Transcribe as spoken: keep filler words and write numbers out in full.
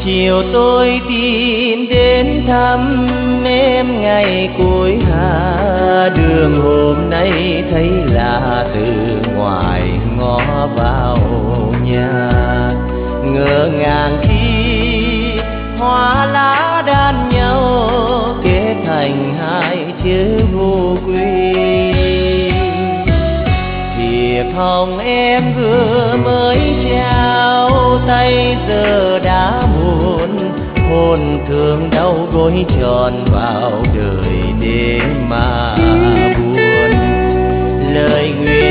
Chiều tôi tìm đến thăm em ngày cuối hạ, đường hôm nay thấy lạ từ ngoài ngõ vào nhà. Ngỡ ngàng khi hoa lá đan nhau kết thành hai chữ vô quy. Thiệp hồng em vừa mới trao tay giờ đã muộn, hồn thương đau gối tròn vào đời để mà buồn. Lời nguyện